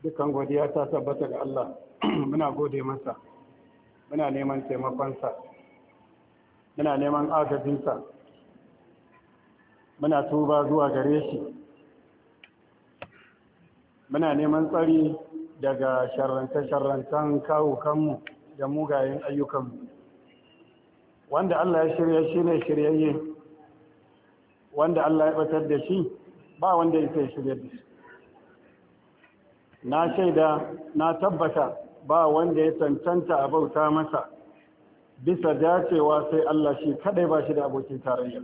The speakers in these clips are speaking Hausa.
Dukan godiya ta tabbata ga Allah. Muna gode masa, muna neman taimakonsa, muna neman agajinsa, muna tuba zuwa gare shi, muna neman tsari daga sharrance-sharrancen kawukanmu da mugayen ayyukanmu. Wanda Allah ya shirya shi ne shiryayye, wanda Allah ya batar da shi ba wanda ya sai shirya da shi. Na shaida, na tabbata ba wanda ya cancanta a bauta masa bisa dacewa sai Allah shi kadai ba shi da abokin tarayya.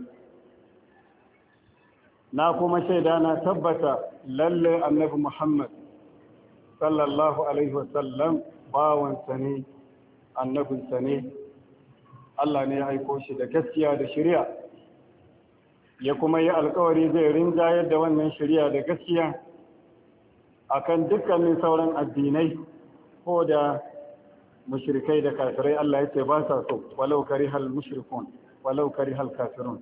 Na kuma shaida, na tabbata lalle annabi Muhammad sallallahu alaihi wasallam bawansa ne, annabinsa ne. Allah ne ya aiko shi da gaskiya da shari'a, ya kuma yi alkawari zai rinjayar da wannan shari'a da gaskiya akan dukkanin sauran addinai ko da mushrikai da kafirai. Allah ya ce ba sa so, walau karihal mushrikun walau karihal kafirun.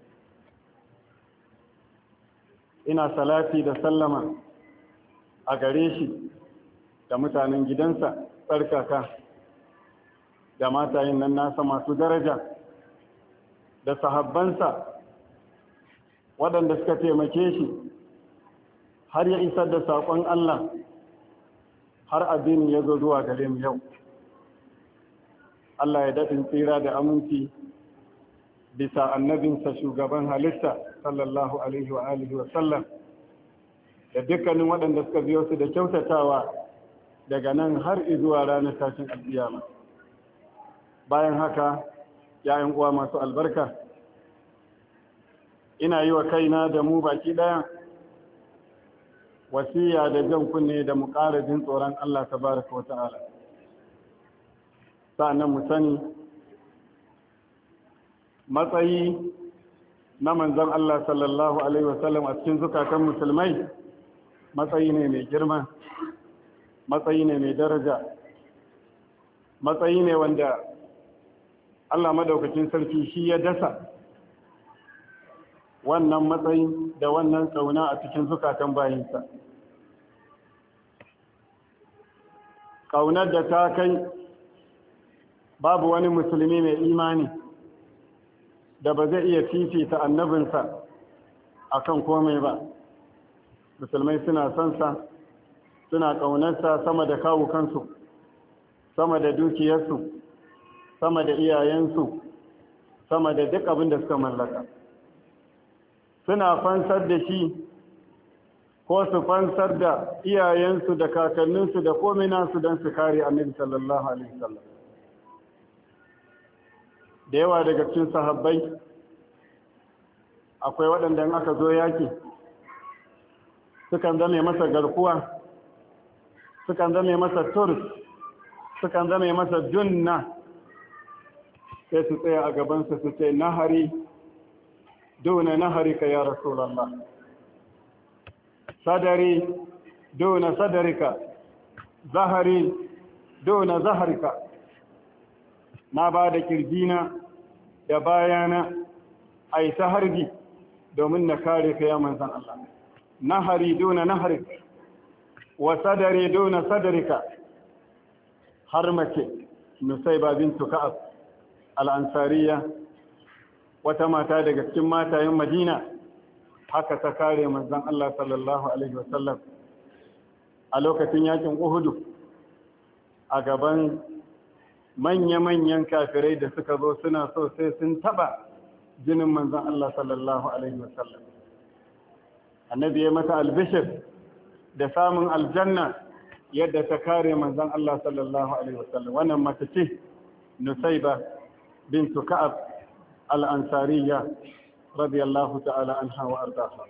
Ina salati da sallama a gare shi da mutanen gidansa tsarkaka, da matayin nan nasa masu daraja, da sahabbansa waɗanda suka taimake shi har ya isar da saƙon Allah, har addini ya zo zuwa gare mu yau. Allah ya daɗin tsira da aminci bisa annabinsa shugaban halitta sallallahu alaihi wa alihi wa sallam, da dukkanin waɗanda suka biyo su da kyautatawa daga nan har izuwa ranar tashin alƙiyama. Bayan haka, ‘ya'yan uwa masu albarka, ina yi wa kaina da mu baki ɗaya wasiya da jan kunne da mu ƙara jin tsoron Allah tabaraka wa ta'ala. Sa'annan mu sani matsayi na manzon Allah sallallahu alaihi wasallam a cikin zukatan musulmai matsayi ne mai girma, matsayi ne mai daraja, matsayi ne wanda Allah madaukakin sarki shi ya dasa wannan matsayi da wannan kauna a cikin zukatan bayinsa. Kaunar da ta kai babu wani musulmi mai imani da ba zai iya fifita annabinsa akan komai ba. Musulmai suna son sa, suna ƙaunarsa sama da kawukansu, sama da dukiyarsu, sama da iyayensu, sama da duk abin da suka mallaka. Suna fansar da shi ko su fansar da iyayensu da kakanninsu da komai nasu don su kare annabi sallallahu alaihi wasallam. Da yawa daga cikin sahabbai akwai waɗanda in aka zo yaki sukan zame masa garkuwa, sukan zame masa turs, sukan zame masa junna, sai su tsaya a gabansa su ce nahari duna naharika ya rasulallah, sadari duna sadarika, zahari duna zaharika. Na ba da kirjina da bayana a yi ta harbi domin na kare ka ya manzan Allah. Nahari duna naharika wa sadari duna sadarika. Har mace Nusaiba bintu Ka'ab al'ansariya, wata mata daga cikin matayen Madina, haka ta kare manzan Allah sallallahu alaihi wasallam a lokacin yakin Uhudu a gaban manya-manyan kafirai da suka zo suna so sai sun taba jinin manzan Allah sallallahu alaihi wasallam. Annabi ya mata albishir da samun aljanna yadda ta kare manzan Allah sallallahu alaihi wasallam. Wannan mace ce Nusaiba bintu Ka'ab al-Ansariya radiyallahu ta'ala anha wa ardaha.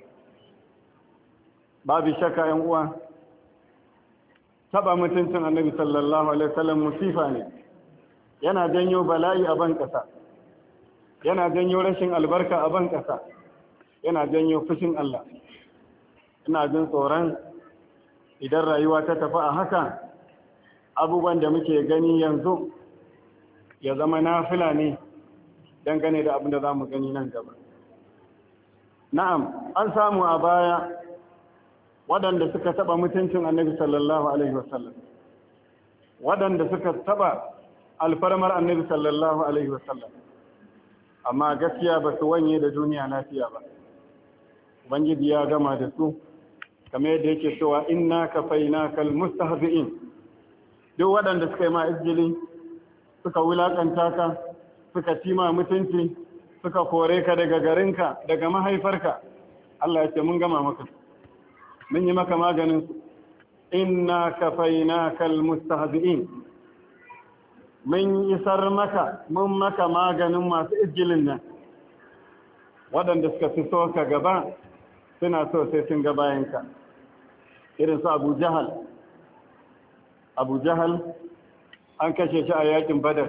Babu shakka yan uwa, taba mutuncin Annabi sallallahu alaihi wasallam musifa ne. Yana janyo bala'i a ban kasa, yana janyo rashin albarka a ban kasa, yana janyo fushin Allah. Ina jin tsoron idan rayuwa ta tafi a haka, abubuwan da muke gani yanzu ya zama nafila ne dangane da abin da za mu gani nan gaba. Na'am, an samu a baya waɗanda suka taɓa mutuncin annabi sallallahu alaihi wasallam, waɗanda suka taɓa alfarmar annabi sallallahu alaihi wasallam, amma gaskiya ba su wanye da duniya lafiya ba. Ubangiji ya gama da su, kamar yadda yake cewa inna kafainaka almustahzi'in. Duk waɗanda suka yi ma izgili, suka wulakanta ka, suka cima mutunci, suka kore ka daga garinka, daga mahaifarka, Allah ya ce mun gama maka, mun yi maka maganin su. Inna kafainaka almustahzi'in. Mun isar maka, mun maka maganin masu izgilin nan, waɗanda suka fi so ka gaba suna so sai sun ga bayanka, irin su Abu Jahal. Abu Jahal an kashe shi a yakin Badar.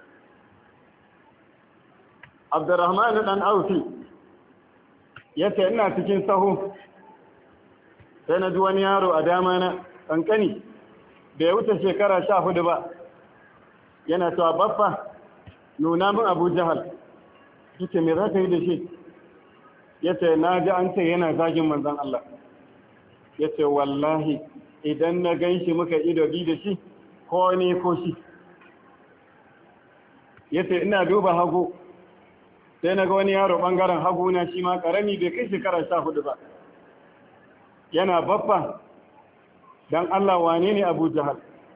Abdurrahman dan Aufi yace ina cikin sahu sai na ji wani yaro a dama na kankani, bai wuce shekara 14 ba, yana cewa baffa nuna min Abu Jahal. Yace me za ka yi da shi? Yace na ji an ce yana zagin manzon Allah. Yace wallahi idan na gan shi muka ido bi da shi ko ne ko shi. Yace ina duba hagu sai na ga wani yaro bangaren hagu na shi ma karami bai kai shekara 14 ba, yana baffa dan Allah wane ne Abu Jahal?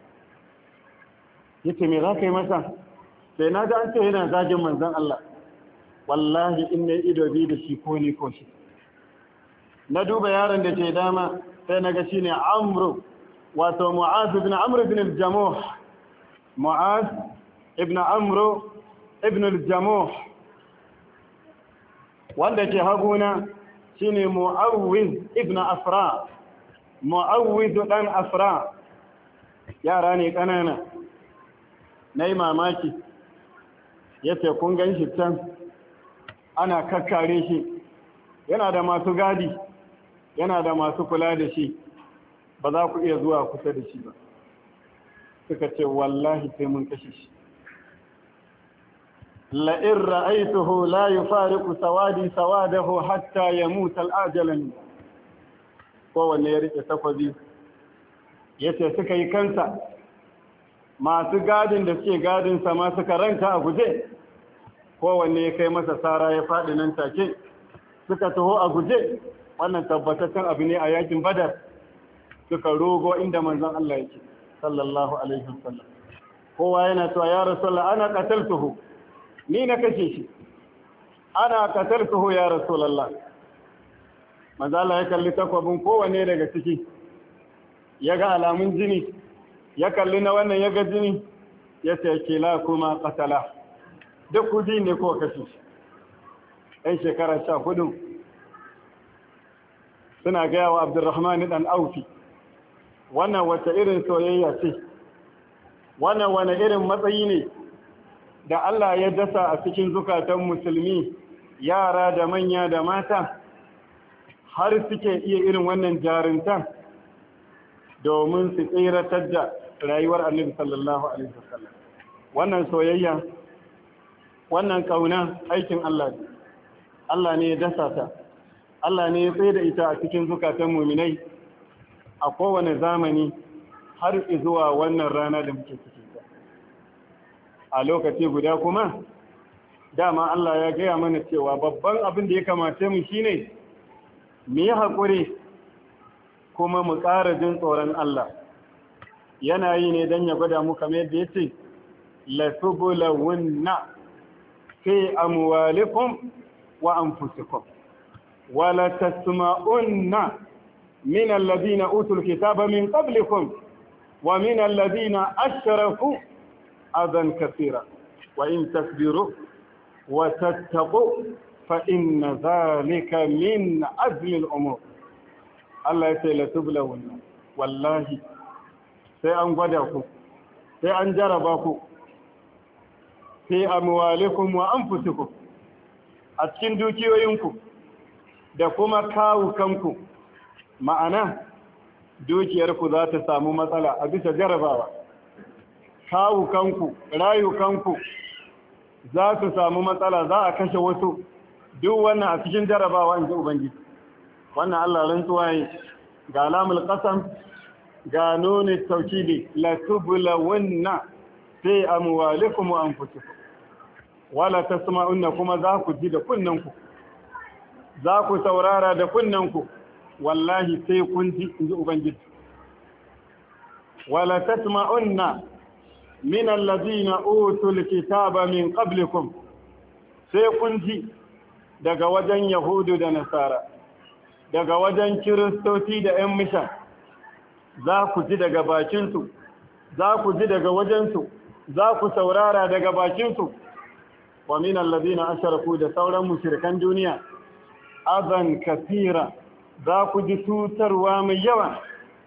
Yace me za ka yi masa? Sai na ga an ce yana zagin manzon Allah, wallahi in na ido bi da shi ko ne ko shi. Na duba yaron da ke dama sai na ga shi ne Amru, wato Mu'az ibn Amr ibn al-Jamuh. Mu'az ibn Amr ibn al-Jamuh, wanda ke haguna shi ne Mu'awwiz ibn Afra. Mu'awwiz dan Afra, yara ne ƙanana. Na yi mamaki, ya ce kun gan shi can ana kakkare shi, yana da masu gadi, yana da masu kula da shi, ba za ku iya zuwa kusa da shi ba. Suka ce wallahi sai mun kashe shi. la'in ra'aituhu la yufariqu sawadi sawadahu hatta yamuta al'ajalan. Kowanne ya rike takwabi, yace suka yi kansa, masu gadin da suke gadin sama suka ranka a guje, kowanne ya kai masa sara ya faɗi nan take, suka taho a guje. Wannan tabbataccen abu ne a yakin Badar. Suka rogo inda manzon Allah yake sallallahu alaihi wasallam. Kowa yana cewa ya Rasulullah ana qataltuhu, ni na kashe shi, ana qataltuhu ya Rasulullah. Manzon Allah ya kalli takwabin kowanne daga ciki, ya ga alamun jini, ya kalli na wannan ya ga jini, ya ce kila kuma qatala, duk kudi ne ko kashe shi. Ɗan shekara 14 suna gaya wa Abdurrahman dan Aufi, wannan wata irin soyayya ce, wannan wani irin matsayi ne da Allah ya dasa a cikin zukatan musulmi, yara da manya da mata, har suke iya irin wannan jarinta domin su tsiratar da rayuwar Annabi sallallahu alaihi wasallam. Wannan soyayya, wannan kauna aikin Allah ne. Allah ne ya dasa ta, Allah ne ya tsaye da ita a cikin zukatan muminai a kowane zamani har zuwa wannan rana da muke cikin ta. A lokaci guda kuma dama Allah ya gaya mana cewa babban abin da ya kamace mu shine mu yi haƙuri kuma mu ƙara jin tsoron Allah. Yana yi ne don ya gwada mu kamar yadda ya ce la tubulawunna fi amwalikum wa anfusikum wa la tasma'unna min alladhina utul kitaba min qablikum wa min alladhina ashraku adan kathira wa in tasbiru wa tattaqu fa inna dhalika min azmi al-umur. Allah ya ce la tublawunna, wallahi sai an gwada ku, sai an jaraba ku fi amwalikum wa anfusikum, a cikin dukiyoyinku da kuma kawukanku. Ma'ana dukiyarku za ta samu matsala a bisa jarabawa, kawukanku, rayukanku za su samu matsala, za a kashe wasu, duk wannan a cikin jarabawa in ji Ubangiji. Wannan Allah rantsuwa yi ga lamul qasam ga nuni tawkidi la tublawunna fi amwalikum wa anfusikum wala tasma'unna kuma za ku ji da kunnanku za ku saurara da kunnanku wallahi sai kun ji inji ubangiji wala tasma'unna min alladhina utul kitaba min qablikum sai kun ji daga wajen yahudu da nasara daga wajen kiristoci da ƴan mishan za ku ji daga bakinsu za ku ji daga wajensu za ku saurara daga bakinsu wa min alladhina asharaku da sauran mushrikan duniya azan kasira za ku ji tutarwa mai yawa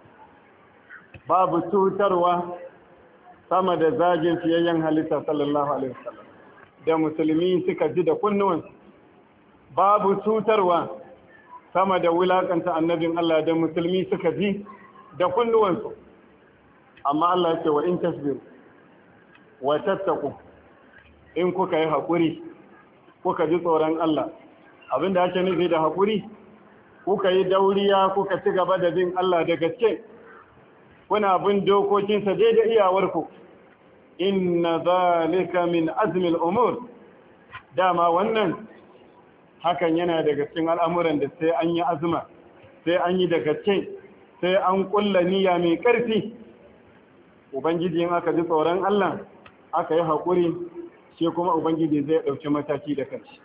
babu tutarwa sama da zagin fiyayyen halitta sallallahu alaihi wasallam da musulmi suka ji da kunnuwansu babu tutarwa sama da wulakanta annabin Allah da musulmi suka ji da kunnuwansu amma Allah ya ce wa in tasbiru wa tattaqu in kuka yi haƙuri kuka ji tsoron Allah abinda ake nufi da haƙuri kuka yi dauriya kuka ci gaba da bin Allah da gaske kuna bin dokokinsa daidai iyawarku inna zalika min azmil umur dama wannan hakan yana daga cikin al'amuran da sai an yi azuma sai an yi da gaske sai an kulla niyya mai ƙarfi ubangiji in aka ji tsoron Allah aka yi haƙuri shi kuma ubangiji zai ɗauki mataki da kanshi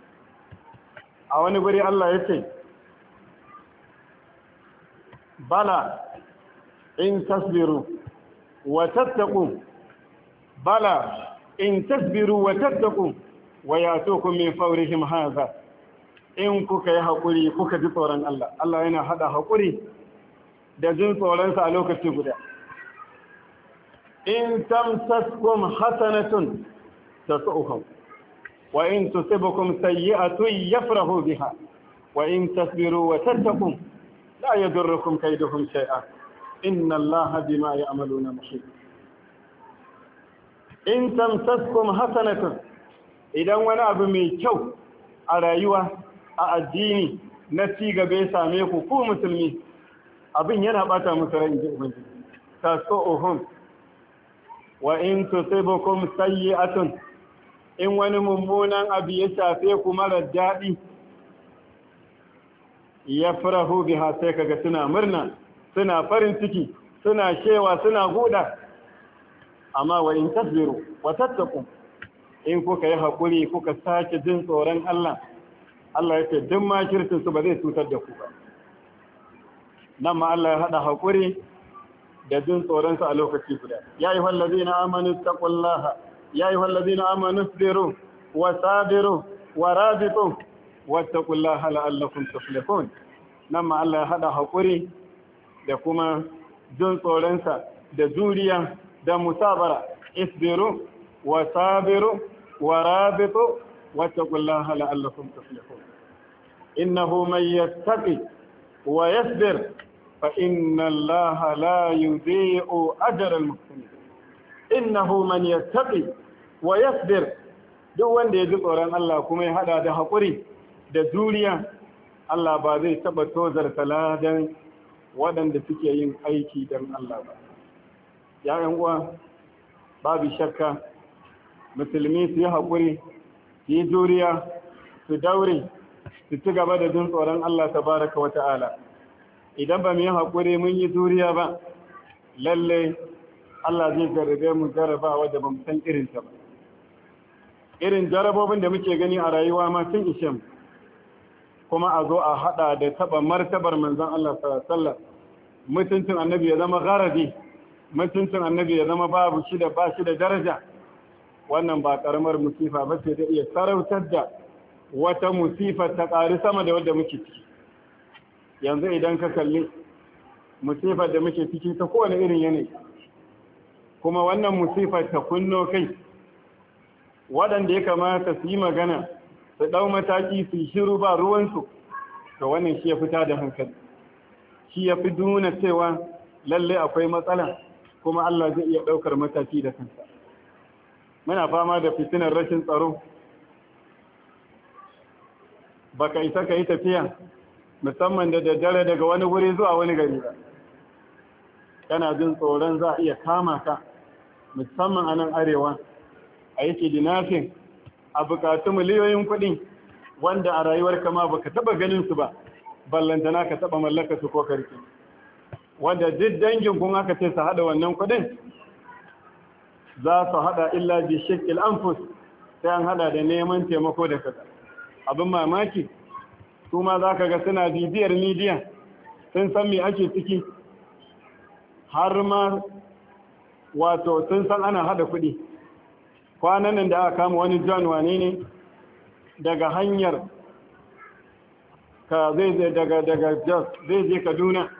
a wani guri Allah ya ce bala in tasbiru wa tattaqu bala in tasbiru wa tattaqu wa yatukum min fawrihim hadha in kuka yi haƙuri kuka ji tsoron Allah Allah yana hada haƙuri da jin tsoronsa a lokaci guda in tamsaskum hasanatun tasu'uhum wa in tusibukum sayyi'atun yafrahu biha wa in tasbiru wa tattaqu la yadurrukum kayduhum shay'a inna Allaha bima ya'maluna muhit in tamsaskum hasanatun idan wani abu mai kyau a rayuwa a addini na ci gaba ya same ku ku musulmi abin yana bata musu rai inji ubangiji tasu'uhum wa in tusibukum sayyi'atun in wani mummunan abu ya shafe ku mara daɗi yafrahu biha sai kaga suna murna suna farin ciki suna shewa suna guda amma wa in tasbiru wa tattaqu in kuka yi haƙuri kuka sake jin tsoron Allah Allah ya ce duk makircin su ba zai cutar da ku ba nan ma Allah ya hada haƙuri da jin tsoron sa a lokaci guda ya ayyuhal ladina amanu taqullaha ya ayyuhal ladina amanu sabiru wa sabiru wa rabitu wattaqullaha la'allakum tuflihun nan ma Allah ya hada haƙuri da kuma jin tsoron sa da juriya da musabara isbiru wa sabiru wa rabitu wattaqullaha la'allakum tuflihun innahu man yattaqi wa yasbir fa inna Allaha la yudhi'u ajra al-muhsinin innahu man yattaqi wa yasbir duk wanda ya ji tsoron Allah kuma ya hada da hakuri da juriya Allah ba zai taba tozarta ladan waɗanda suke yin aiki don Allah ba ya yan uwa babu shakka musulmi su yi haƙuri su yi juriya su daure su ci gaba da jin tsoron Allah tabaraka wata'ala idan ba mu yi haƙuri mun yi juriya ba lalle Allah zai jarabe mu jarabawa da ba mu san irinta ba irin jarabobin da muke gani a rayuwa ma sun ishe mu kuma a zo a hada da taba martabar manzon Allah sallallahu alaihi wasallam mutuncin annabi ya zama garabi mutuncin annabi ya zama babu shi da ba shi da daraja wannan ba karamar musifa ba ce da iya sarautar da wata musifa ta ƙari sama da wadda muke ciki yanzu idan ka kalli musifar da muke ciki ta kowane irin yanayi kuma wannan musifar ta kunno kai waɗanda ya kamata su yi magana su ɗau mataki su yi shiru ba ruwansu to wannan shi ya fita da hankali shi ya fi nuna cewa lalle akwai matsala kuma Allah zai iya ɗaukar mataki da kansa muna fama da fitinar rashin tsaro baka isa ka yi tafiya musamman da daddare daga wani wuri zuwa wani gari ba, kana jin tsoron za a iya kama ka, musamman a nan arewa a yi kidnapping, a bukatu miliyoyin kuɗi wanda a rayuwar kama ba ka taɓa ganin su ba, ballantana ka taɓa mallaka su ko karfi, wanda duk dangin kun aka ce su haɗa wannan kuɗin za su haɗa illa bi shakil anfus, sai an haɗa da neman taimako da kaza. Abin mamaki su ma za ka ga suna bibiyar midiya, sun san me ake ciki, har ma wato sun san ana haɗa kuɗi. Kwanan nan da aka kama wani John wane ne daga hanyar ka zai daga Jos zai je Kaduna,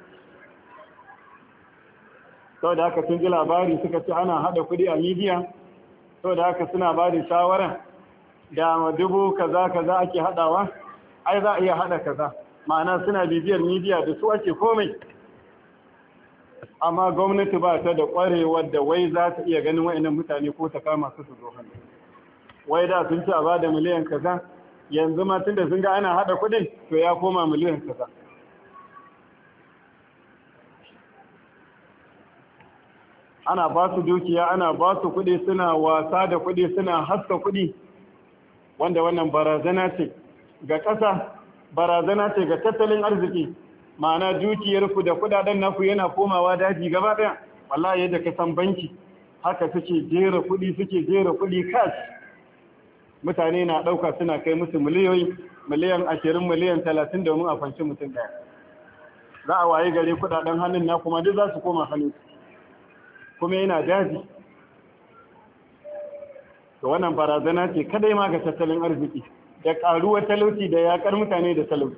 sau da haka sun ji labari suka ce ana haɗa kuɗi a midiya, sau da haka suna ba da shawara da 1000 kaza ake haɗawa, ai za a iya haɗa kaza, ma'ana suna bibiyar midiya da su ake komai. Amma gwamnati ba ta da ƙwarewar da wai za ta iya ganin wa'annan mutane ko ta kama su zo hannu. Wai da sun ci a ba da miliyan kaza, yanzu ma tun da sun ga ana haɗa kuɗin to ya koma miliyan kaza. Ana ba su dukiya, ana ba su kuɗi, suna wasa da kuɗi, suna haska kuɗi, wanda wannan barazana ce ga ƙasa, barazana ce ga tattalin arziki. Ma'ana dukiyarku da kudaden naku yana komawa daji gaba daya. Wallahi yadda ka san banki haka suke jera kudi cash, mutane na dauka suna kai musu miliyan 20 miliyan 30 domin a fanci mutum daya. Za a waye gare kudaden hannun na kuma duk za su koma hannu, kuma yana daji. to wannan barazana ce kadai ma ga tattalin arziki da karuwar talauci da yakar mutane da talauci.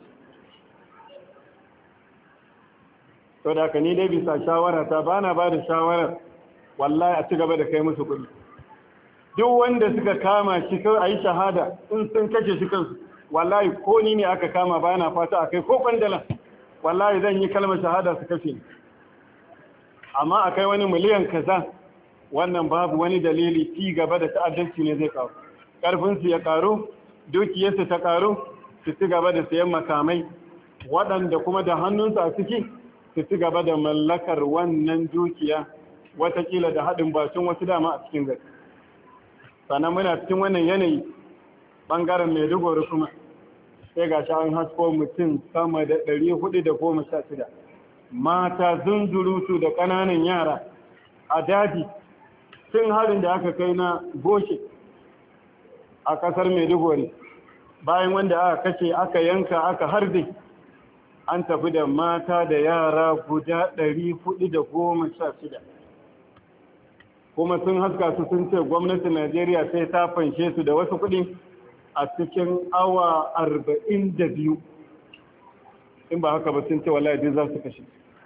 to da ni dai bisa shawara ta bana ba da shawarar wallahi a ci gaba da kai musu kuɗi. Duk wanda suka kama shi kai ayi shahada in sun kace shi kansu, wallahi ko ni ne aka kama bana fata a kai ko kwandala, wallahi zan yi kalmar shahada su kashe ni. Amma akai wani miliyan kaza, wannan babu wani dalili, ci gaba da ta'addanci ne zai kawo. Karfin su ya karu, dukiyarsu ta karu, su ci gaba da sayan makamai, waɗanda kuma da hannunsu a ciki su ci gaba da mallakar wannan dukiya, watakila da haɗin bacin wasu dama a cikin gari. Sannan muna cikin wannan yanayi ɓangaren Maiduguri kuma sai ga shi an hasko mutum sama da 416 mata zunzurutu da ƙananan yara a daji tun harin da aka kai na Boshe a ƙasar Maiduguri, bayan wanda aka kashe aka yanka aka harbe, an tafi da mata da yara guda 416 kuma sun haska su sun ce gwamnatin Najeriya sai ta fanshe su da wasu kuɗi a cikin awa 42, in ba haka ba sun ce wallahi duk za su kashe.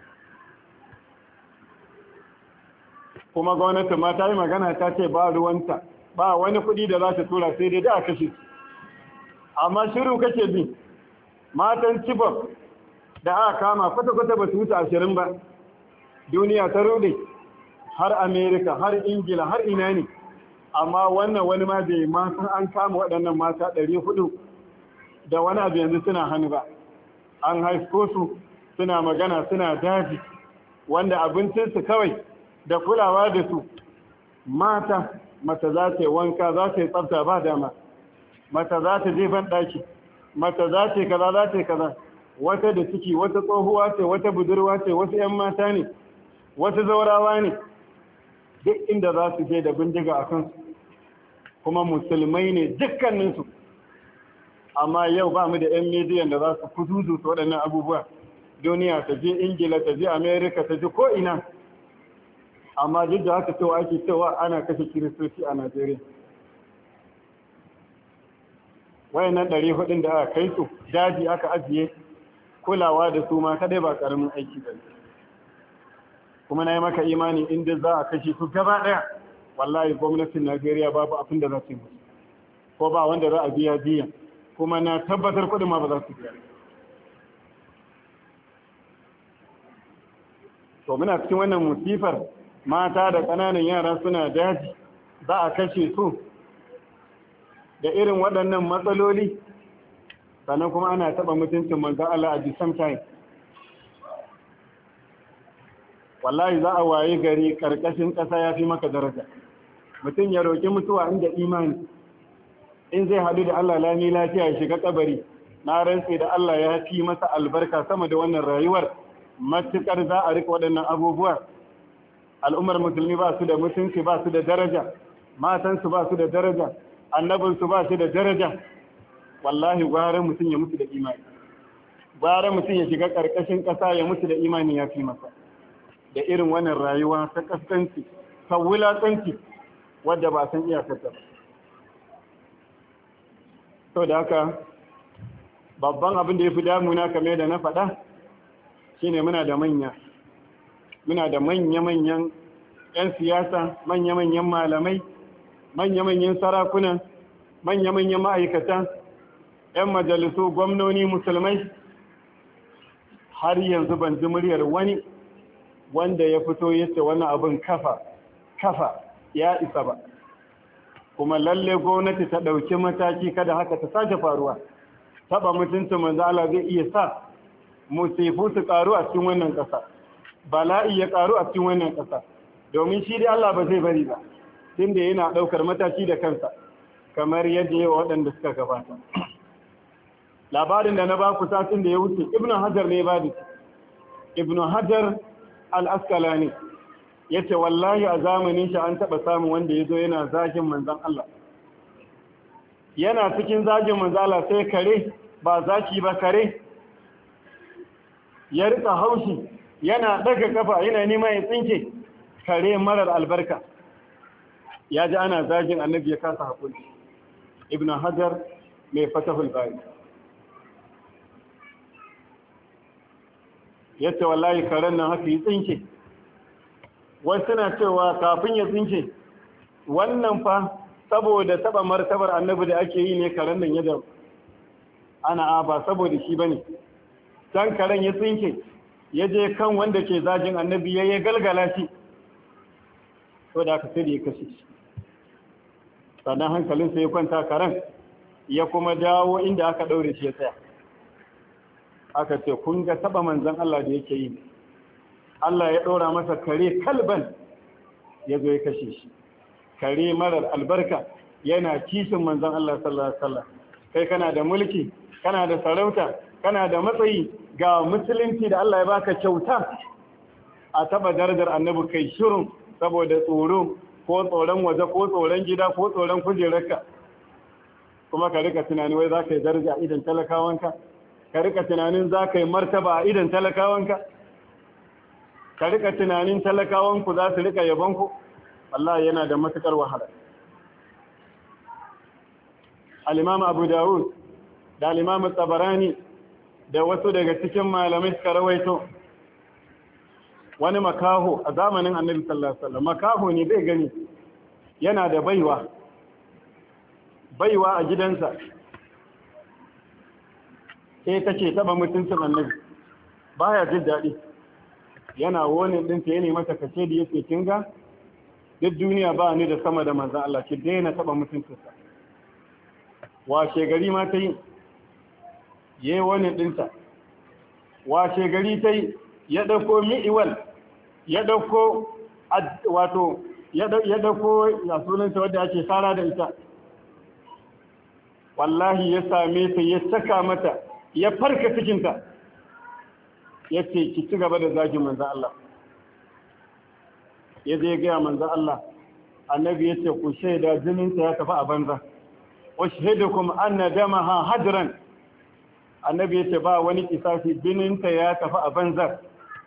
Kuma gwamnatin ma ta yi magana ta ce ba ruwanta, ba wani kuɗi da za ta tura sai dai da a kashe su. Amma shiru kake bi, matan Chibok da aka kama kwata-kwata ba su wuce 20 ba, duniya ta rude, har Amerika, har Ingila, har ina ne, amma wannan wani ma bai ma san an kama waɗannan mata 400 da wani abu yanzu suna hannu ba. An haifo su suna magana suna daji, wanda abincinsu kawai da kulawa da su mata za ta yi wanka, za ta yi tsafta ba dama, mata za ta je ban ɗaki, mata za ta yi kaza, za ta yi kaza, wata da ciki, wata tsohuwa ce, wata budurwa ce, wasu 'yan mata ne, wasu zaurawa ne, duk inda za su je da bindiga a kansu, kuma musulmai ne dukkaninsu. Amma yau ba mu da 'yan midiyan da za su kuzuzu su waɗannan abubuwa, duniya ta je Ingila, ta je Amerika, ta je ko'ina, amma duk da haka cewa ake cewa ana kashe kiristoci a Najeriya. Wayannan 400 da aka kai su daji aka ajiye, kulawa da su ma kadai ba karamin aiki ba. Kuma na yi maka imani inda za a kashe su gaba ɗaya, wallahi gwamnatin Najeriya babu abin da za su yi musu, ko ba wanda za a biya biya, kuma na tabbatar kuɗin ma ba za su biya. To muna cikin wannan musifar, mata da ƙananan yara suna daji, za a kashe su da irin waɗannan matsaloli, sannan kuma ana taba mutuncin manzon Allah a the same time. Wallahi za a waye gari karkashin ƙasa ya fi maka daraja. Mutum ya roƙi mutuwa inda imani, in zai haɗu da Allah lami lafiya ya shiga kabari, na rantse da Allah ya fi masa albarka sama da wannan rayuwar. Matuƙar za a rika waɗannan abubuwa, al'ummar musulmi ba su da mutunci, ba su da daraja, matansu ba su da daraja, annabinsu ba su da daraja. Wallahi gwara mutum ya mutu da imani, gwara mutum ya shiga ƙarƙashin ƙasa ya mutu da imani ya fi masa da irin wannan rayuwa ta kaskanci, ta wulaƙanci wadda ba san iyakarta ba. Sau da haka babban abin da ya fi damuna kame da na faɗa shine muna da manya-manyan 'yan siyasa, manya-manyan malamai, manya-manyan sarakuna, manya-manyan ma'aikata, 'yan majalisu, gwamnoni musulmai. Har yanzu ban ji muryar wani wanda ya fito yace wannan abin kafa ya isa ba, kuma lalle gwamnati ta ɗauki mataki kada haka ta sake faruwa. Taba mutuncin manzo Allah zai iya sa musifu su karu a cikin wannan ƙasa, bala'i ya karu a cikin wannan ƙasa, domin shi dai Allah ba zai bari ba, tunda yana ɗaukar mataki da kansa kamar yadda yawa waɗanda suka gabata. Labarin da na ba ku satin da ya wuce Ibn Hajar ne ba da Ibn Hajar al-Asqalani yace wallahi a zamanin shi an taba samun wanda yazo yana zagin manzon Allah, yana cikin zagin manzon Allah sai kare, ba zaki ba kare, ya rika haushi yana daga kafa yana neman ya tsinke, kare marar albarka. Ya ji ana zagin annabi ya kasa hakuri. Ibn Hajar mai Fathul Bari yace wallahi karen nan haka yi tsinke. Wasu na cewa kafin ya tsinke, wannan fa saboda taba martabar annabi da ake yi ne karen nan ya da ana ba saboda shi bane. Dan karen ya tsinke ya je kan wanda ke zagin annabi ya galgala shi, to da aka sai ya kashe shi. Sannan hankalinsa ya kwanta karen ya kuma dawo inda aka daure shi ya tsaya. Aka ce kun ga taba manzon Allah da yake yi, Allah ya ɗora masa kare kalban ya zo ya kashe shi. Kare marar albarka yana kishin manzon Allah sallallahu alaihi wasallam. Kai kana da mulki, kana da sarauta, kana da matsayi, ga musulunci da Allah ya baka kyauta, a taba darajar annabi kai shirin saboda tsoro ko tsoron waje ko tsoron gida ko tsoron kujerarka, kuma ka rika tunani wai za ka yi daraja a idan talakawanka, ka rika tunanin za ka yi martaba a idan talakawanka, ka rika tunanin talakawanku za su rika yabonku. Allah yana da matukar wahala. Al-Imam Abu Dawud da Al-Imam Tabarani da wasu daga cikin malamai suka rawaito wani makaho a zamanin Annabi sallallahu alaihi wasallam. Makaho ne bai gani, yana da baiwa a gidansa, sai take taba mutuncin Annabi, baya jin daɗi. Yana wani ɗinta ya nemi mata kace da yake kinga duk duniya ba ni da sama da manzan Allah, ki daina taba mutuncinsa. Washe gari ma ta yi, ya yi wani ɗinta, washe gari ta yi, ya ɗauko mi'iwal, ya ɗauko wato ya ɗauko ya sunanta wadda ake fara da ita, wallahi ya same ta ya saka mata, ya farka cikinta, ya ce ki ci gaba da zagin manzan Allah. Ya zai gaya manzan Allah, annabi ya ce ku shaida jininta ya tafi a banza, wa shaidukum anna damaha hadran, annabi ya ce ba wani kisasi, jininta ya tafi a banza.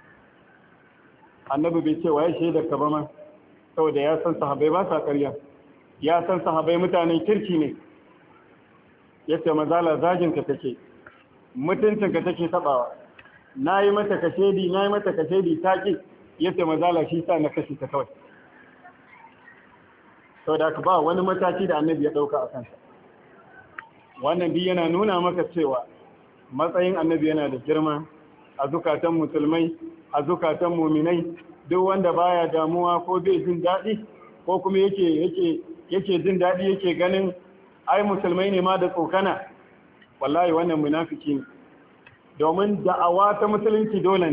Annabi bai ce waye shaidar ka ba ma, saboda ya san sahabbai ba sa ƙarya, ya san sahabbai mutanen kirki ne. Ya ce mazala zaginka take, mutuncinka take tabawa, na yi mata kashedi taƙi. Ya ce mazala shi sa na kashi ta kawai. Sau da aka ba wani mataki da annabi ya ɗauka a kansa. Wannan biyu yana nuna maka cewa matsayin annabi yana da girma a zukatan musulmai, a zukatan muminai. Duk wanda baya damuwa ko bai jin daɗi ko kuma yake jin daɗi yake ganin ai musulmai ne ma da tsokana, wallahi wannan munafiki ne. Domin da'awa ta musulunci dole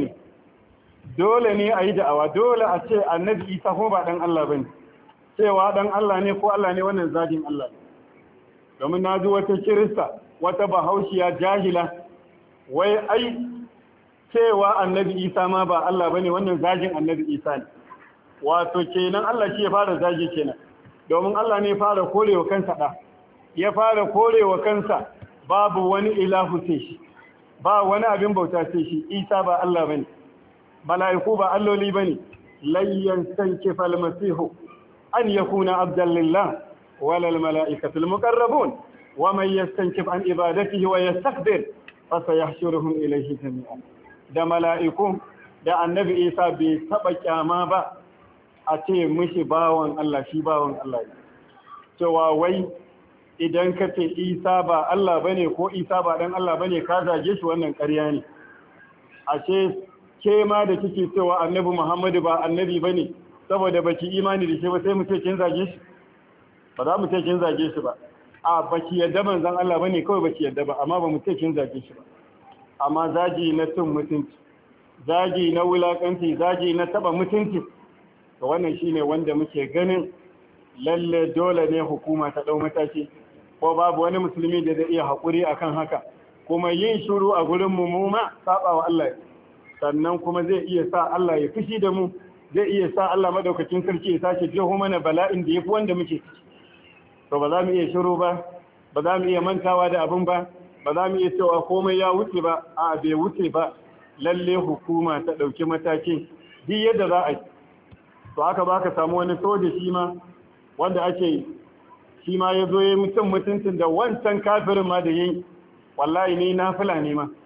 ne a yi da'awa, dole a ce annabi Isa ko ba dan Allah bane, cewa dan Allah ne ko Allah ne wannan zagin Allah ne. Domin na ji wata kirista, wata bahaushiya jahila, wai ai cewa annabi Isa ma ba Allah bane wannan zagin annabi Isa ne. Wato kenan Allah shi ya fara zagi kenan, domin Allah ne ya fara korewa kansa da, ya fara korewa kansa babu wani ilahu sai shi, ba wani abin bauta sai shi. Isa ba Allah bane, mala'iku ba alloli bane. layyan sankifa almasihu an yakuna abdan lillah wala almala'ikatu almuqarrabun wa man yastankif an ibadatihi wa yastakbir fa sayahshuruhum ilayhi jami'an. Da mala'iku da annabi Isa bai taba kyama ba a ce mishi bawan Allah, shi bawan Allah ne. Cewa wai idan ka ce Isa ba Allah bane ko Isa ba dan Allah bane ka zage shi, wannan ƙarya ne. Ashe ke ma da kike cewa annabi Muhammadu ba annabi bane saboda baki imani da shi ba sai mu ce kin zage shi? Ba za mu ce kin zage shi ba. A baki yadda manzon Allah bane kawai baki yadda ba, amma ba mu ce kin zage shi ba. Amma zagi na cin mutunci, zagi na wulakanci, zagi na taba mutunci, to wannan shine wanda muke ganin lalle dole ne hukuma ta dau mataki, ko babu wani musulmi da zai iya haƙuri akan haka. Kuma yin shiru a gurin mu ma saba wa Allah, sannan kuma zai iya sa Allah ya fushi da mu, zai iya sa Allah madaukakin sarki ya sake jeho mana bala'in da yafi wanda muke. To ba za mu iya shiru ba, ba za mu iya mantawa da abin ba, ba za mu iya cewa komai ya wuce ba. A bai wuce ba, lalle hukuma ta dauki mataki duk yadda za a yi. To haka ba ka samu wani soja shi ma wanda ake shi ma ya zo ya yi mutuncin da wancan kafirin ma da yi, wallahi ne na fula ne ma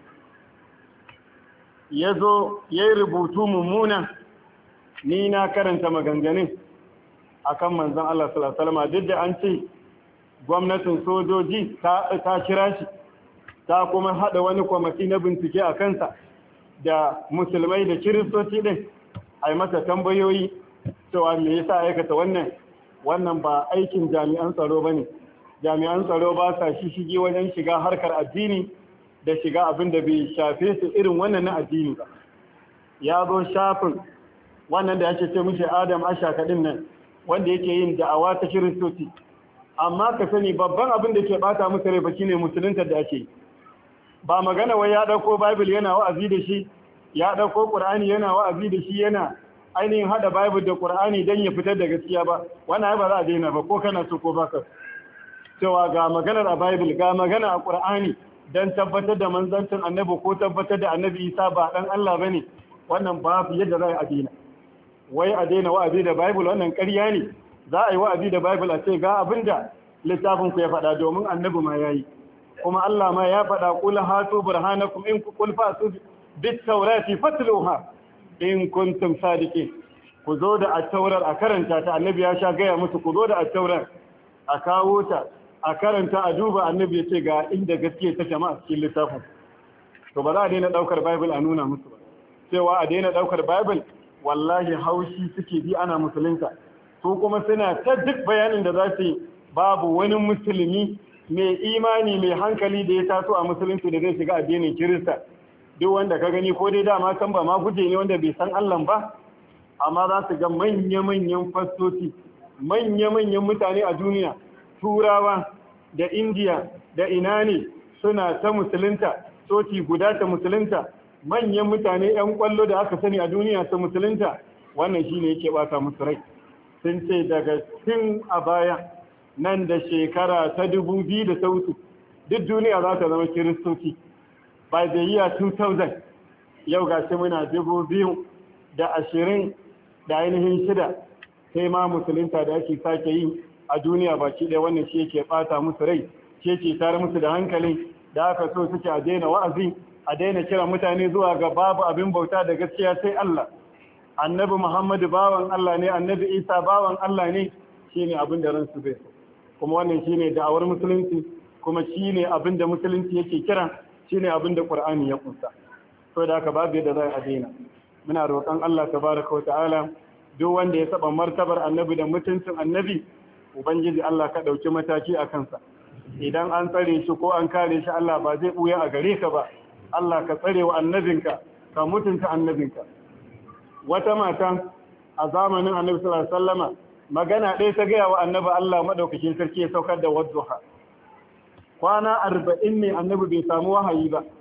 ya zo ya yi rubutu mummuna. Ni na karanta maganganun a kan manzan Allah salama, duk da an ce gwamnatin sojoji ta kira shi, ta kuma haɗa wani kwamiti na bincike a kansa da musulmai da kiristoci ɗin, a yi masa tambayoyi cewa me yasa aikata wannan ba aikin jami'an tsaro ba ne. Jami'an tsaro ba sa shige wajen shiga harkar addini da shiga abin da bai shafe su irin wannan na addini ba. Ya zo shafin wannan da yake ce mishi Adam Ashaka din nan, wanda yake yin da'awa ta kiristoci. Amma ka sani babban abin da ke bata musu rai ba shine musulunta da ake. Ba magana wai ya dauko Bible yana wa'azi da shi, ya dauko Qur'ani yana wa'azi da shi, yana ainihin hada Bible da Qur'ani dan ya fitar da gaskiya ba. Wannan ba za a daina ba, ko kana so ko baka. Cewa ga maganar a Bible, ga magana a Qur'ani dan tabbatar da manzancin Annabi ko tabbatar da Annabi Isa ba dan Allah bane, wannan babu yadda za a daina. Wai a daina wa'azi da Bible, wannan ƙarya ne. Za a yi wa'azi da Bible a ce ga abinda littafin ku ya faɗa, domin Annabi ma yayi, kuma Allah ma ya faɗa qul hatu burhanakum in qul fa'tu bit tawrati fatluha in kuntum sadiqin. Ku zo da at-taurar a karanta ta. Annabi ya sha gaya musu ku zo da at-taurar a kawo ta a karanta a duba. Annabi ya ce ga inda gaskiya take ma a cikin littafin. To ba za a daina daukar Bible a nuna musu ba. Cewa a daina daukar Bible, wallahi haushi suke bi ana musulunta. Su kuma suna ta duk bayanin da za su yi, babu wani musulmi mai imani mai hankali da ya taso a musulunci da zai shiga addinin Kirista. Duk wanda ka gani ko dai dama kan ba ma guje ne wanda bai san Allah ba, amma za su ga manya-manyan fastoci, manya-manyan mutane a duniya, Turawa da Indiya da ina ne suna ta musulunta, soci guda ta musulunta, manyan mutane 'yan kwallo da aka sani a duniya ta musulunta. Wannan shi ne yake bata musu rai. Sun ce daga tun a baya nan da shekara ta 2000 da ta wuce, duk duniya za ta zama kiristoci. By the year 2000, yau ga shi muna 2020 da ainihin shida, sai ma musulunta da ake sake yi a duniya baki ɗaya. Wannan shi yake ɓata musu rai, shi yake tare musu da hankali, da aka so suke a daina wa'azi, a daina kira mutane zuwa ga babu abin bauta da gaskiya sai Allah. Annabi Muhammadu bawan Allah ne, Annabi Isa bawan Allah ne, shine abin da ransu bai so. Kuma wannan shine da'awar musulunci, kuma shine abin da musulunci yake kira, shine abin da Qur'ani ya kunsa. So da haka babu yadda za a daina. Muna roƙon Allah tabaraka wa ta'ala, duk wanda ya saba martabar Annabi da mutuncin Annabi, Ubangiji Allah ka ɗauki mataki a kansa. idan an tsare shi ko an kare shi Allah ba zai buya a gare ka ba. Allah ka tsare wa annabinka, ka mutunta annabinka. Wata mata a zamanin annabi sallallahu alaihi wasallama magana ɗaya ta gaya wa annabi Allah madaukakin sarki ya saukar da wadduha. Kwana 40 ne annabi bai samu wahayi ba.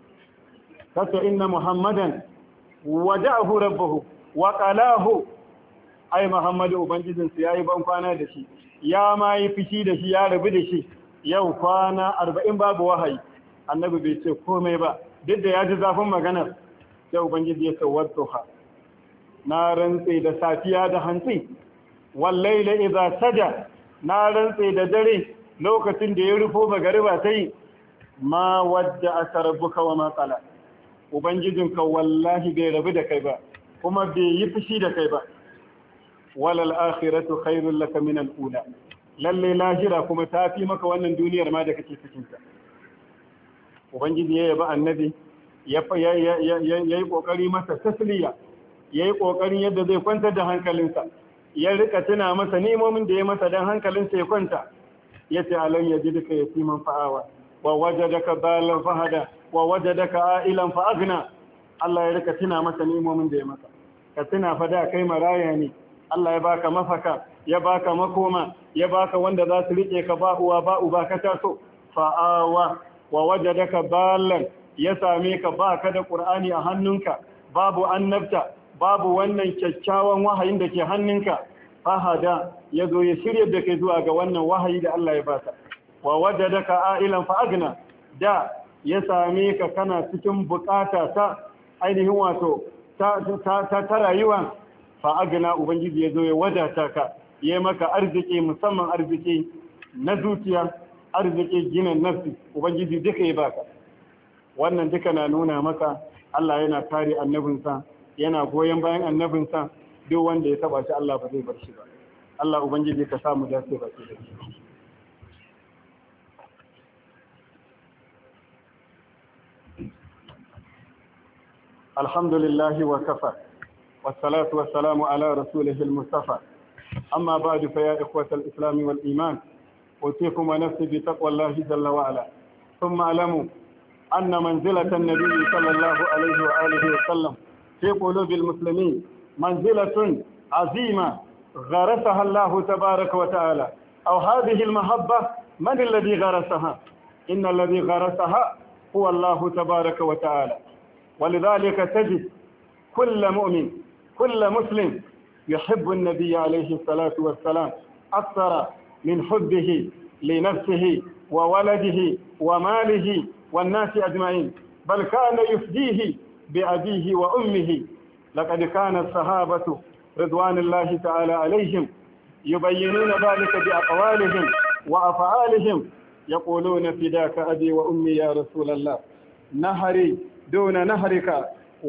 Kasa inna Muhammadan wada'ahu rabbuhu wa qalahu, ai Muhammadu ubangijinsa yayi ban kwana da shi, ya ma yi fishi da shi, ya rabu da shi. Yau kwana 40 babu wahayi, annabi bai ce komai ba, duk da ya ji zafin maganar. Sai ubangiji ya ce wadduha, na rantse da safiya da hantsi, wallaila idza saja, na rantse da dare lokacin da ya rufo magariba ta yi. Ma wadda aka rabbuka wa ma qala, ubangijinka wallahi bai rabu da kai ba, kuma bai yi fushi da kai ba. Walal akhiratu khairul laka min al-ula, lalle lahira kuma ta fi maka wannan duniyar ma da kake cikin ta. Ubangiji ya yaba annabi, yayi kokari masa tasliya, yayi kokarin yadda zai kwantar da hankalinsa, ya rika tuna masa nemomin da ya masa dan hankalinsa ya kwanta. Yace alan yajidka yatiman fa'awa wa wajadaka dalan fahada wa wajadaka ailan fa aghna. Allah ya rika tuna masa nemomin da ya masa. Ka tuna fa da kai maraya ne, Allah ya baka mafaka, ya baka makoma, ya baka wanda za su rike ka ba uwa ba uba ka taso. Fa'awa wa wajadaka dalan, ya same ka baka da Qur'ani a hannunka, babu annabta, babu wannan kyakkyawan wahayin da ke hannunka. Fahada, ya zo ya shirya da kai zuwa ga wannan wahayi da Allah ya baka. Wa wajadaka ailan fa aghna, da ya same ka kana cikin bukata ta ainihin wato ta rayuwa. Fa aghna, ubangiji ya zo ya wadata ka, ya maka arziki, musamman arziki na zuciya, arziki gina nafsi, ubangiji duka ya baka. Wannan duka na nuna maka Allah yana kare annabinsa, yana goyon bayan annabinsa. Duk wanda ya taba shi Allah ba zai bar shi ba. Allah ubangiji ka samu dace ba ke da shi. Alhamdulillah wa kafa, wassalatu wassalamu ala rasulihi al-mustafa. Amma ba'du, fa ya ikhwatal islam wal iman, usikum wa nafsi bi taqwallahi jalla wa ala. Thumma alamu anna manzilatan nabiy sallallahu alayhi wa alihi wa sallam fi qulubil muslimin منزلة عظيمة غرسها الله تبارك وتعالى. أو هذه المحبة من الذي غرسها؟ إن الذي غرسها هو الله تبارك وتعالى. ولذلك تجد كل مؤمن، كل مسلم يحب النبي عليه الصلاة والسلام أكثر من حبه لنفسه وولده وماله والناس أجمعين، بل كان يفديه بأبيه وأمه. لقد كان الصحابة رضوان الله تعالى عليهم يبينون ذلك بأقوالهم وأفعالهم، يقولون فداك أبي وأمي يا رسول الله، نهري دون نهرك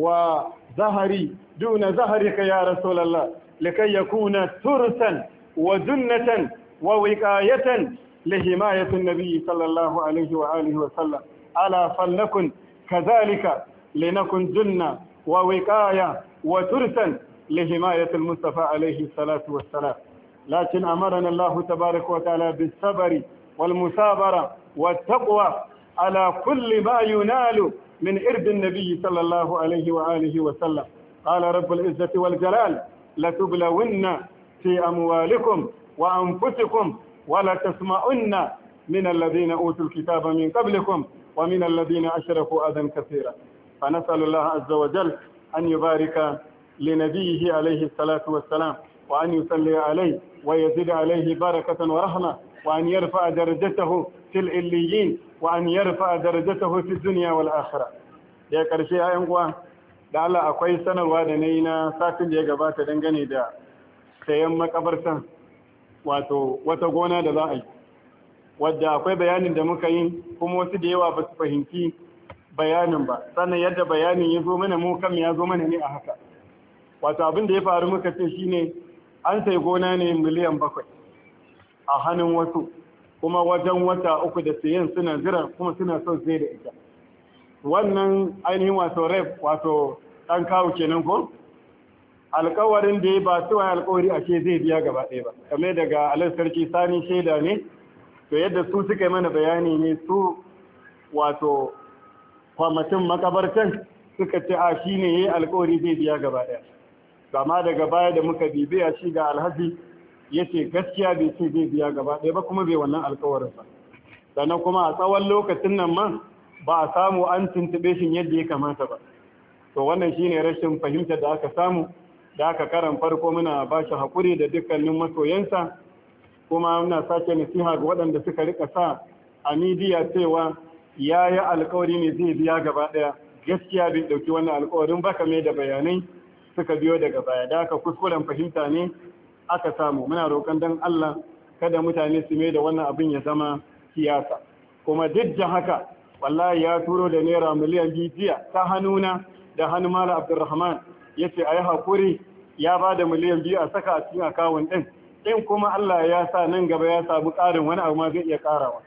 وزهري دون زهرك يا رسول الله، لكي يكون ثرثا وجنة ووقاية لحماية النبي صلى الله عليه وآله وسلم. ألا فلنكن كذلك، لنكن جنة ووقاية وترسا لحماية المصطفى عليه الصلاة والسلام. لكن أمرنا الله تبارك وتعالى بالصبر والمثابرة والتقوى على كل ما ينال من إرض النبي صلى الله عليه وآله وسلم. قال رب العزة والجلال: لتبلون في أموالكم وأنفسكم ولتسمعن من الذين أوتوا الكتاب من قبلكم ومن الذين أشركوا أذى كثيرا. فنسأل الله عز وجل أن يبارك لنبيه عليه الصلاة والسلام، وأن يصلي عليه ويزيد عليه بركة ورحمة، وأن يرفع درجته في العليين، وأن يرفع درجته في الدنيا والآخرة. ya ƙarshe ‘ya'yan uwa da Allah, akwai sanarwa da na yi na satin da ya gabata dangane da sayan makabartan, wato wata gona da za a yi, wadda akwai bayanin da muka yi kuma wasu da yawa ba su fahimci bayanin ba. Sannan yadda bayanin ya zo mana, mu kan ya zo mana ne a haka. Wato abin da ya faru muka ce shine an sai gona ne miliyan 7 a hannun wasu, kuma wajen wata 3 da sayen suna jira, kuma suna son sai da ita. Wannan ainihin wato rep, wato ɗan kawo kenan ko alkawarin da ya ba su wani alkawari a ce zai biya gaba ɗaya ba, kamar daga alar sarki sani shaida ne to yadda su suka yi mana bayani ne su wato kwamitin makabartan suka ce a shi ne ya yi alkawari zai biya gaba ɗaya. Kama daga baya da muka bibiya shi ga alhaji ya ce gaskiya bai ce zai biya gaba ɗaya ba kuma bai wannan alkawarin ba. Sannan kuma a tsawon lokacin nan ma ba a samu an tuntuɓe shi yadda ya kamata ba. To wannan shi ne rashin fahimtar da aka samu, da aka karan farko muna ba shi haƙuri da dukkanin masoyansa, kuma muna sake nasiha ga waɗanda suka rika sa a midiya cewa ya yi alkawari ne zai biya gaba ɗaya. Gaskiya bai ɗauki wannan alkawarin ba, kame da bayanai suka biyo daga baya, da aka kuskuren fahimta ne aka samu. Muna roƙon don Allah kada mutane su mai da wannan abin ya zama siyasa. Kuma duk da haka wallahi ya turo da naira miliyan 2 jiya ta hannuna da hannun Malam Abdulrahman, ya ce a yi haƙuri, ya ba da miliyan 2 a saka a cikin akawun ɗin, in kuma Allah ya sa nan gaba ya samu ƙarin wani abu ma zai iya ƙarawa.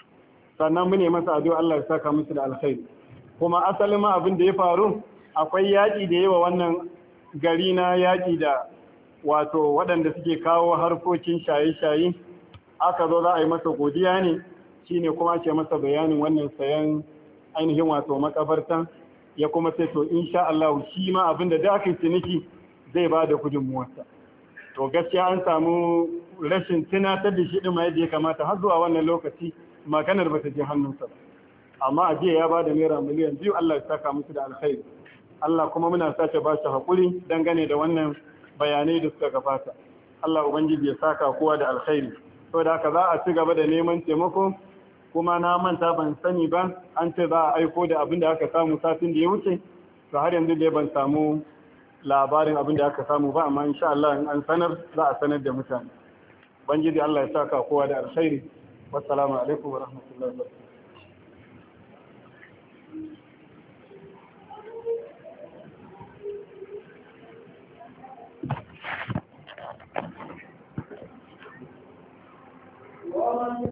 Sannan mu ne masa addu'a Allah ya saka musu da alkhairi. Kuma asalin ma abin da ya faru, akwai yaƙi da yawa wannan gari na yaƙi da wato waɗanda suke kawo harkokin shaye-shaye, aka zo za a yi masa godiya ne, shi ne kuma ce masa bayanin wannan sayan ainihin wato makabartan, ya kuma ce to insha Allah shi ma abin da aka yi ciniki zai ba da gudunmuwarsa. To gaskiya an samu rashin tunatar da shi ɗin ma yadda ya kamata har zuwa wannan lokaci maganar ba ta je hannunsa ba. Amma a jiya ya ba da naira miliyan 2, Allah ya saka musu da alkhairi. Allah kuma muna sace ba shi haƙuri dangane da wannan bayanai da suka gabata. Allah Ubangiji ya saka kowa da alkhairi. Saboda haka za a ci gaba da neman taimako, kuma na manta ban sani ba, an ce za a aiko da abin da aka samu satin da ya wuce, to har yanzu dai ban samu labarin abin da aka samu ba, amma insha Allah in an sanar za a sanar da mutane. Ubangiji Allah ya saka kowa da alkhairi. Wassalamu alaikum wa rahmatullahi wa barakatuh.